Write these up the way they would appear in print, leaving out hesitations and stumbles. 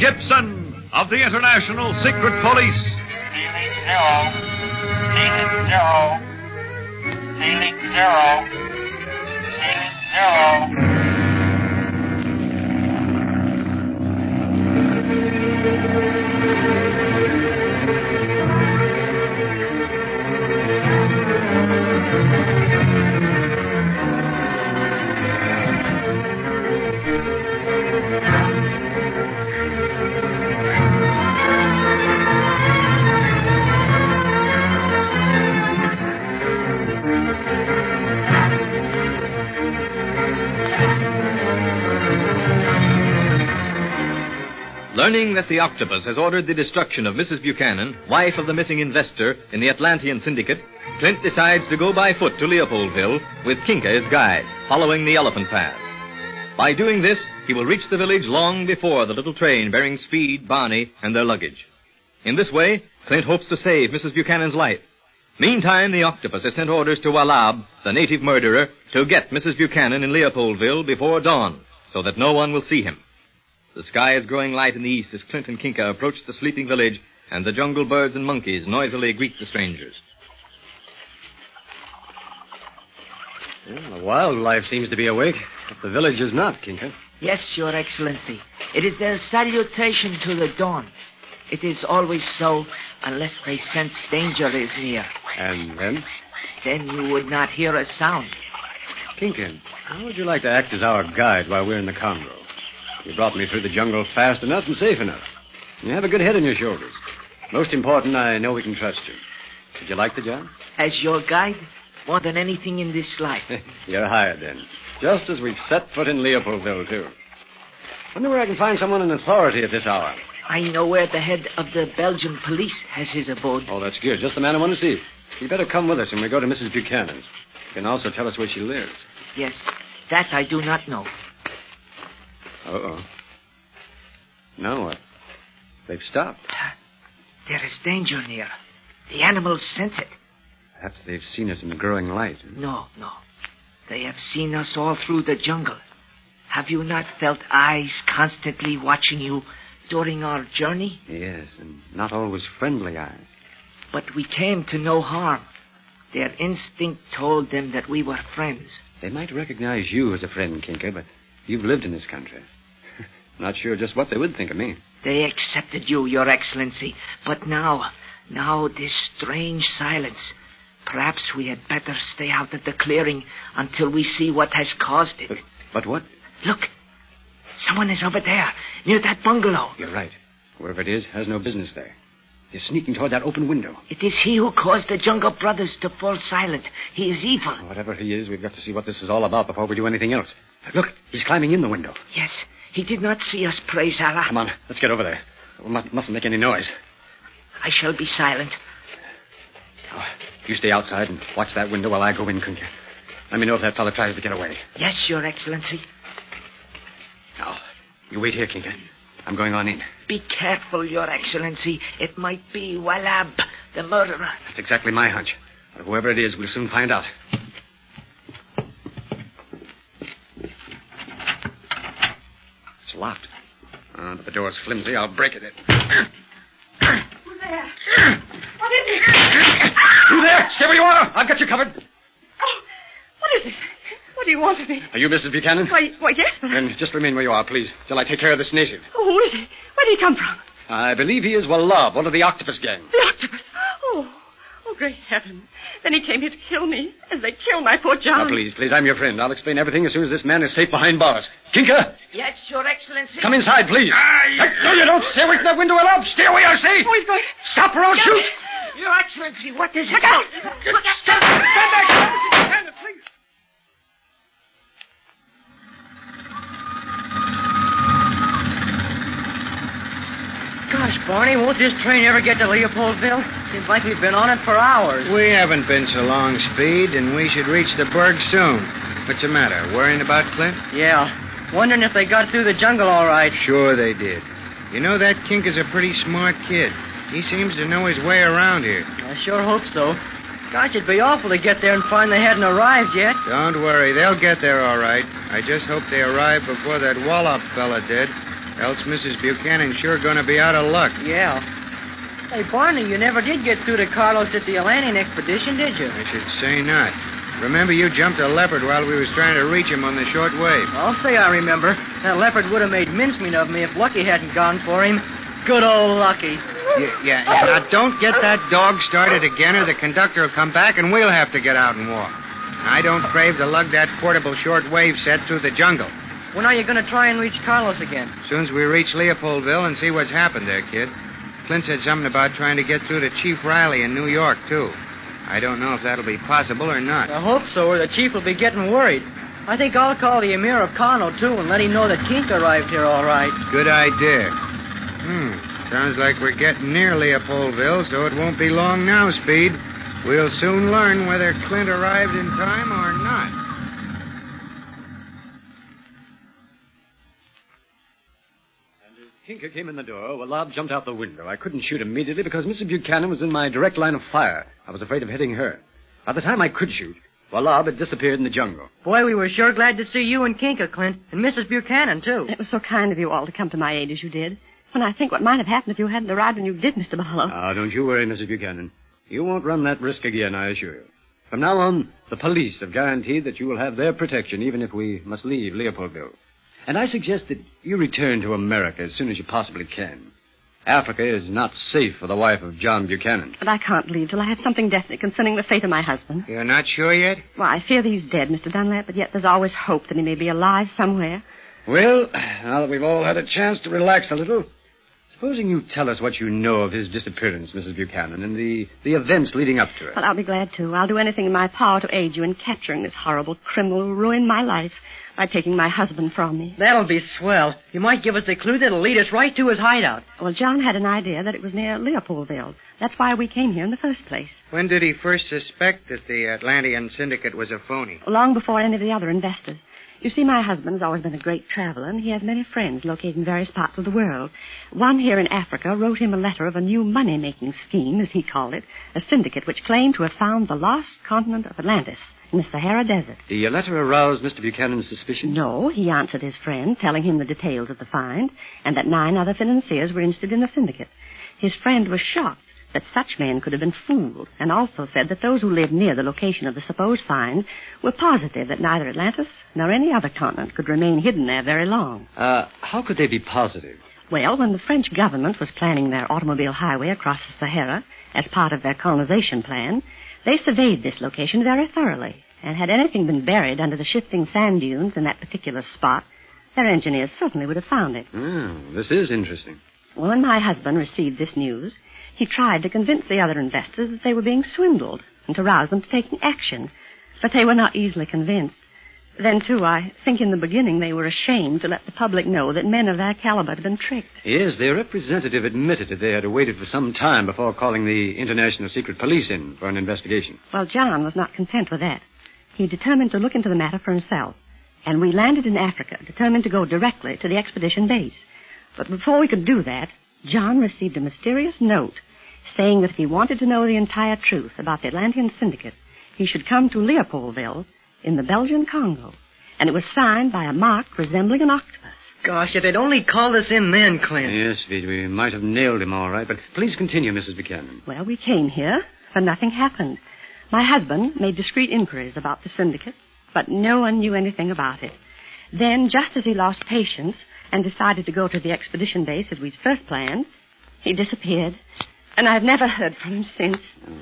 Gibson of the International Secret Police. Ceiling zero. Ceiling zero. Ceiling zero. Ceiling zero. Learning that the octopus has ordered the destruction of Mrs. Buchanan, wife of the missing investor in the Atlantean Syndicate, Clint decides to go by foot to Leopoldville with Kinka as guide, following the elephant path. By doing this, he will reach the village long before the little train bearing Speed, Barney, and their luggage. In this way, Clint hopes to save Mrs. Buchanan's life. Meantime, the octopus has sent orders to Walab, the native murderer, to get Mrs. Buchanan in Leopoldville before dawn, so that no one will see him. The sky is growing light in the east as Clint and Kinka approach the sleeping village, and the jungle birds and monkeys noisily greet the strangers. Well, the wildlife seems to be awake, but the village is not, Kinka. Yes, Your Excellency. It is their salutation to the dawn. It is always so, unless they sense danger is near. And then? Then you would not hear a sound. Kinka, how would you like to act as our guide while we're in the Congo? You brought me through the jungle fast enough and safe enough. You have a good head on your shoulders. Most important, I know we can trust you. Would you like the job? As your guide, more than anything in this life. You're hired, then. Just as we've set foot in Leopoldville, too. Wonder where I can find someone in authority at this hour. I know where the head of the Belgian police has his abode. Oh, that's good. Just the man I want to see. You better come with us when we go to Mrs. Buchanan's. You can also tell us where she lives. Yes, that I do not know. Uh-oh. Now what? They've stopped. There is danger near. The animals sense it. Perhaps they've seen us in the growing light. No. They have seen us all through the jungle. Have you not felt eyes constantly watching you during our journey? Yes, and not always friendly eyes. But we came to no harm. Their instinct told them that we were friends. They might recognize you as a friend, Kinka, but you've lived in this country. Not sure just what they would think of me. They accepted you, Your Excellency. But now this strange silence. Perhaps we had better stay out of the clearing until we see what has caused it. But what? Look. Someone is over there, near that bungalow. You're right. Whoever it is has no business there. He's sneaking toward that open window. It is he who caused the Jungle Brothers to fall silent. He is evil. Whatever he is, we've got to see what this is all about before we do anything else. Look, he's climbing in the window. Yes, he did not see us, praise Allah. Come on, let's get over there. We mustn't make any noise. I shall be silent. Oh, you stay outside and watch that window while I go in, Kunka. Let me know if that fella tries to get away. Yes, Your Excellency. Now, you wait here, Kinka. I'm going on in. Be careful, Your Excellency. It might be Walab, the murderer. That's exactly my hunch. But whoever it is, we'll soon find out. It's locked. But the door's flimsy. I'll break it in. Who's there? What is it? You there? Stay where you are. I've got you covered. Oh, what is it? What do you want of me? Are you Mrs. Buchanan? Why, yes, but... Then just remain where you are, please, till I take care of this native. Oh, who is he? Where did he come from? I believe he is Walab, one of the octopus gang. The octopus. Oh, great heaven. Then he came here to kill me, as they killed my poor John. Now, please, I'm your friend. I'll explain everything as soon as this man is safe behind bars. Kinka! Yes, Your Excellency. Come inside, please. No, you don't. Stay away from that window, Walab. Stay away, I say. Oh, he's going... Stop or I'll shoot. Your Excellency, what is it? Look out! Stand back. Mrs. Buchanan, please. Gosh, Barney, won't this train ever get to Leopoldville? Seems like we've been on it for hours. We haven't been so long, Speed, and we should reach the burg soon. What's the matter? Worrying about Clint? Yeah. Wondering if they got through the jungle all right. Sure they did. You know, that Kink is a pretty smart kid. He seems to know his way around here. I sure hope so. Gosh, it'd be awful to get there and find they hadn't arrived yet. Don't worry. They'll get there all right. I just hope they arrive before that Wallop fella did. Else Mrs. Buchanan's sure going to be out of luck. Yeah. Hey, Barney, you never did get through to Carlos at the Atlantean expedition, did you? I should say not. Remember, you jumped a leopard while we was trying to reach him on the short wave. I'll say I remember. That leopard would have made mincemeat of me if Lucky hadn't gone for him. Good old Lucky. Yeah. Now, don't get that dog started again, or the conductor will come back and we'll have to get out and walk. I don't crave to lug that portable short wave set through the jungle. When are you going to try and reach Carlos again? As soon as we reach Leopoldville and see what's happened there, kid. Clint said something about trying to get through to Chief Riley in New York, too. I don't know if that'll be possible or not. I hope so, or the chief will be getting worried. I think I'll call the Emir of Kano, too, and let him know that Kink arrived here all right. Good idea. Sounds like we're getting near Leopoldville, so it won't be long now, Speed. We'll soon learn whether Clint arrived in time or not. Kinker came in the door. Wallab jumped out the window. I couldn't shoot immediately because Mrs. Buchanan was in my direct line of fire. I was afraid of hitting her. By the time I could shoot, Wallab had disappeared in the jungle. Boy, we were sure glad to see you and Kinker, Clint, and Mrs. Buchanan, too. It was so kind of you all to come to my aid as you did. When I think what might have happened if you hadn't arrived when you did, Mr. Barlow. Don't you worry, Mrs. Buchanan. You won't run that risk again, I assure you. From now on, the police have guaranteed that you will have their protection even if we must leave Leopoldville. And I suggest that you return to America as soon as you possibly can. Africa is not safe for the wife of John Buchanan. But I can't leave till I have something definite concerning the fate of my husband. You're not sure yet? Well, I fear that he's dead, Mr. Dunlap, but yet there's always hope that he may be alive somewhere. Well, now that we've all had a chance to relax a little, supposing you tell us what you know of his disappearance, Mrs. Buchanan, and the events leading up to it. Well, I'll be glad to. I'll do anything in my power to aid you in capturing this horrible criminal who ruined my life by taking my husband from me. That'll be swell. You might give us a clue that'll lead us right to his hideout. Well, John had an idea that it was near Leopoldville. That's why we came here in the first place. When did he first suspect that the Atlantean Syndicate was a phony? Long before any of the other investors. You see, my husband has always been a great traveler, and he has many friends located in various parts of the world. One here in Africa wrote him a letter of a new money-making scheme, as he called it, a syndicate which claimed to have found the lost continent of Atlantis in the Sahara Desert. The letter aroused Mr. Buchanan's suspicion? No, he answered his friend, telling him the details of the find, and that 9 other financiers were interested in the syndicate. His friend was shocked that such men could have been fooled, and also said that those who lived near the location of the supposed find were positive that neither Atlantis nor any other continent could remain hidden there very long. How could they be positive? Well, when the French government was planning their automobile highway across the Sahara as part of their colonization plan, they surveyed this location very thoroughly, and had anything been buried under the shifting sand dunes in that particular spot, their engineers certainly would have found it. This is interesting. Well, when my husband received this news, he tried to convince the other investors that they were being swindled and to rouse them to taking action. But they were not easily convinced. Then, too, I think in the beginning they were ashamed to let the public know that men of their caliber had been tricked. Yes, their representative admitted that they had waited for some time before calling the International Secret Police in for an investigation. Well, John was not content with that. He determined to look into the matter for himself. And we landed in Africa, determined to go directly to the expedition base. But before we could do that, John received a mysterious note saying that if he wanted to know the entire truth about the Atlantean Syndicate, he should come to Leopoldville in the Belgian Congo. And it was signed by a mark resembling an octopus. Gosh, if they'd only called us in then, Clint. Yes, Speed, we might have nailed him all right, but please continue, Mrs. Buchanan. Well, we came here, but nothing happened. My husband made discreet inquiries about the syndicate, but no one knew anything about it. Then, just as he lost patience and decided to go to the expedition base as we'd first planned, he disappeared, and I've never heard from him since.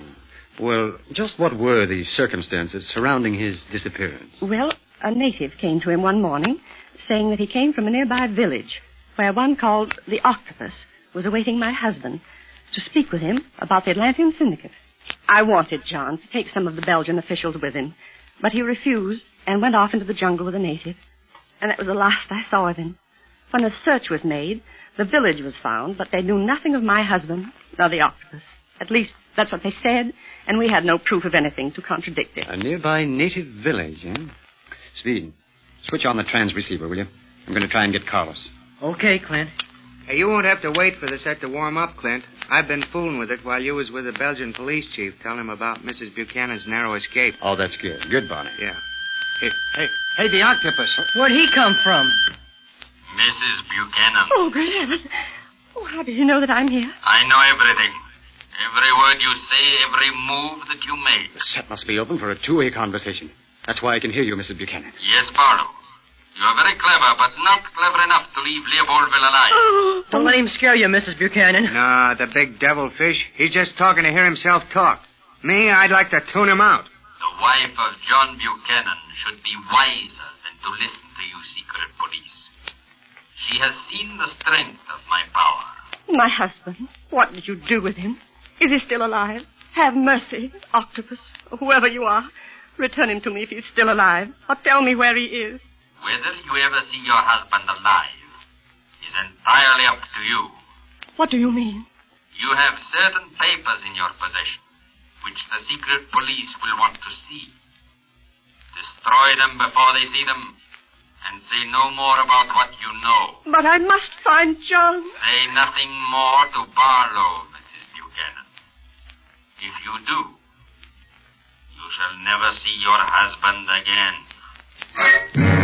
Well, just what were the circumstances surrounding his disappearance? Well, a native came to him one morning, saying that he came from a nearby village where one called the Octopus was awaiting my husband to speak with him about the Atlantean Syndicate. I wanted John to take some of the Belgian officials with him, but he refused and went off into the jungle with a native. And that was the last I saw of him. When a search was made, the village was found, but they knew nothing of my husband nor the Octopus. At least, that's what they said, and we had no proof of anything to contradict it. A nearby native village, eh? Speed, switch on the transreceiver, will you? I'm going to try and get Carlos. Okay, Clint. Hey, you won't have to wait for the set to warm up, Clint. I've been fooling with it while you was with the Belgian police chief, telling him about Mrs. Buchanan's narrow escape. Oh, that's good. Good, Bonnie. Yeah. Hey, the octopus. Where'd he come from? Mrs. Buchanan. Oh, great heavens. Oh, how did you know that I'm here? I know everything. Every word you say, every move that you make. The set must be open for a two-way conversation. That's why I can hear you, Mrs. Buchanan. Yes, Barlow. You are very clever, but not clever enough to leave Leopoldville alive. Oh. Don't let him scare you, Mrs. Buchanan. Nah, the big devilfish. He's just talking to hear himself talk. Me, I'd like to tune him out. The wife of John Buchanan should be wiser than to listen to you, secret police. She has seen the strength of my power. My husband. What did you do with him? Is he still alive? Have mercy, Octopus, or whoever you are. Return him to me if he's still alive, or tell me where he is. Whether you ever see your husband alive is entirely up to you. What do you mean? You have certain papers in your possession, which the secret police will want to see. Destroy them before they see them, and say no more about what you know. But I must find John. Say nothing more to Barlow, Mrs. Buchanan. If you do, you shall never see your husband again.